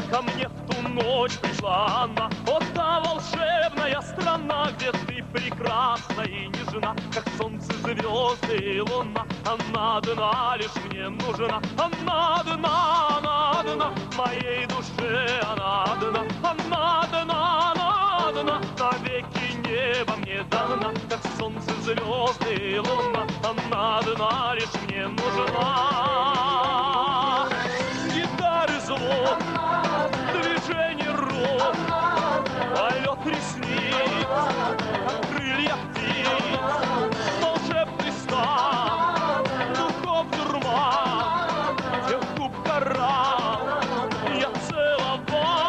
ко мне в ту ночь пришла она. Вот та волшебная страна, где ты прекрасна и нежна, как солнце, звезды и луна. Она одна лишь мне нужна, она одна моей душе, она одна, навеки небо мне дана, как солнце, звезды и луна. Она одна лишь мне нужна. Гитары звук, движение рук, полет ресниц, как крылья птиц, волшебный стан, духов дурман, тех губ коралл я целовал.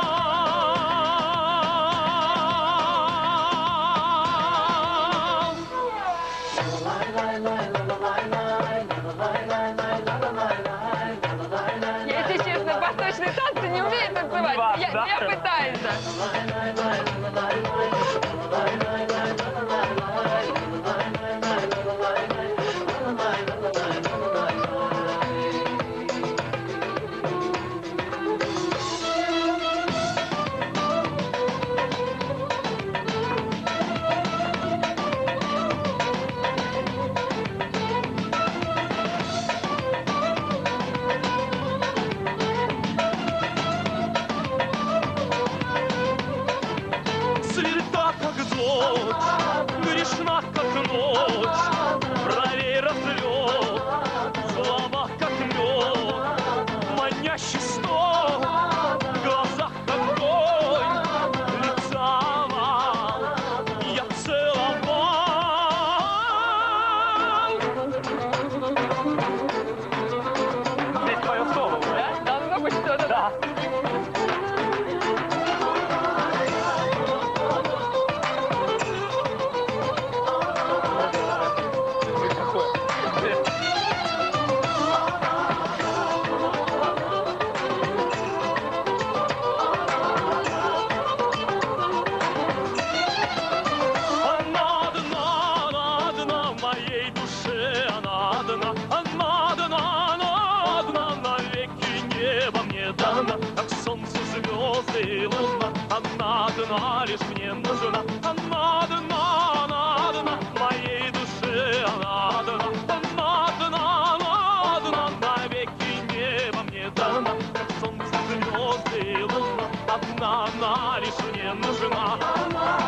Если честно, восточные танцы не умею танцевать. Я пытаюсь, да. Света, как дочь, грешна, как ночь, бровей разлет, слова, как мед, манящий стол, в глазах огонь, лица овал, я целовал. Здесь твое соло, да? Должно быть что-то. Да. Моей душе она одна, навеки небо мне дано, как солнце, звезды и луна. Она одна лишь мне нужна, она одна, моей душе она одна, навеки небо мне дано, как солнце, звезды и луна. Одна лишь мне нужна.